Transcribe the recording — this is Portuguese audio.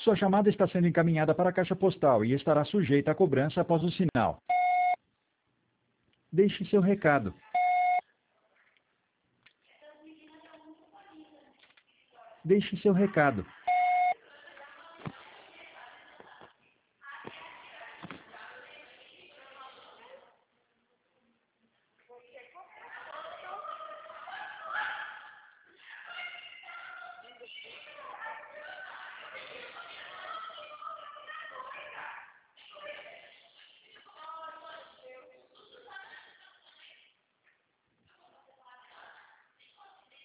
Sua chamada está sendo encaminhada para a caixa postal e estará sujeita a cobrança após o sinal. Deixe seu recado. Deixe seu recado.